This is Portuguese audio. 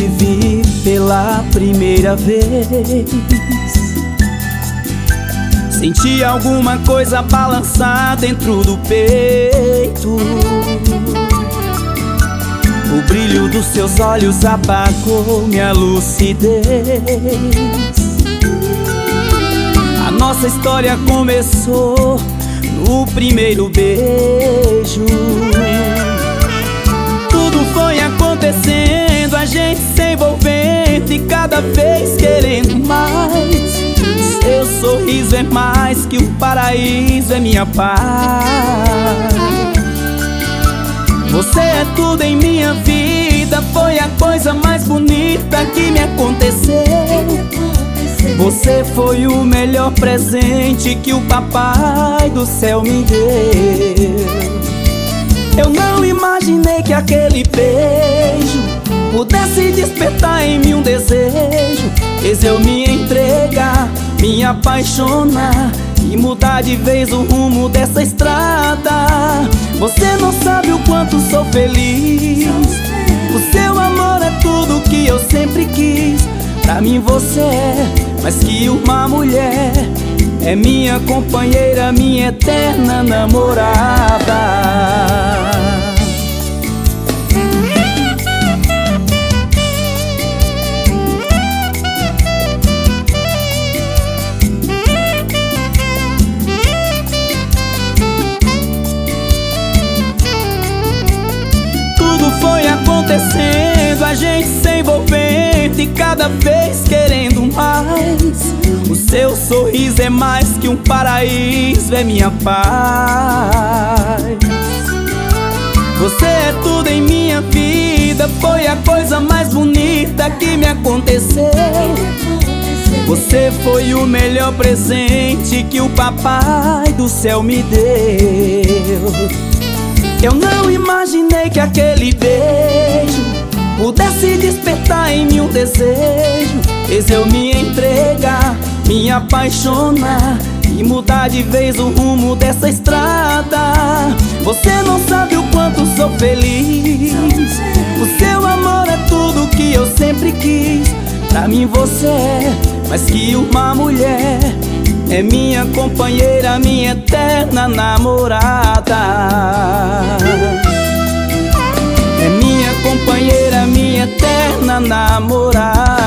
te vi pela primeira vez, senti alguma coisa balançar dentro do peito. O brilho dos seus olhos apagou minha lucidez. A nossa história começou no primeiro beijo. Tudo foi acontecendo, a gente se envolvendo e cada vez querendo mais. Seu sorriso é mais que um paraíso, é minha paz. Você é tudo em minha vida, foi a coisa mais bonita que me aconteceu. Você foi o melhor presente que o papai do céu me deu. Eu não imaginei que aquele beijo pudesse despertar em mim um desejo. Fez eu me entregar, me apaixonar e mudar de vez o rumo dessa estrada. Você não sabe o quanto sou feliz. O seu amor é tudo que eu sempre quis. Pra mim você é mais que uma mulher, é minha companheira, minha eterna namorada. Foi acontecendo, a gente se envolvendo e cada vez querendo mais. O seu sorriso é mais que um paraíso, é minha paz. Você é tudo em minha vida, foi a coisa mais bonita que me aconteceu. Você foi o melhor presente que o papai do céu me deu. Eu não imaginei que aquele beijo pudesse despertar em mim um desejo. Fez eu me entregar, me apaixonar e mudar de vez o rumo dessa estrada. Você não sabe o quanto sou feliz. O seu amor é tudo que eu sempre quis. Pra mim você é mais que uma mulher, é minha companheira, minha eterna namorada. É minha companheira, minha eterna namorada.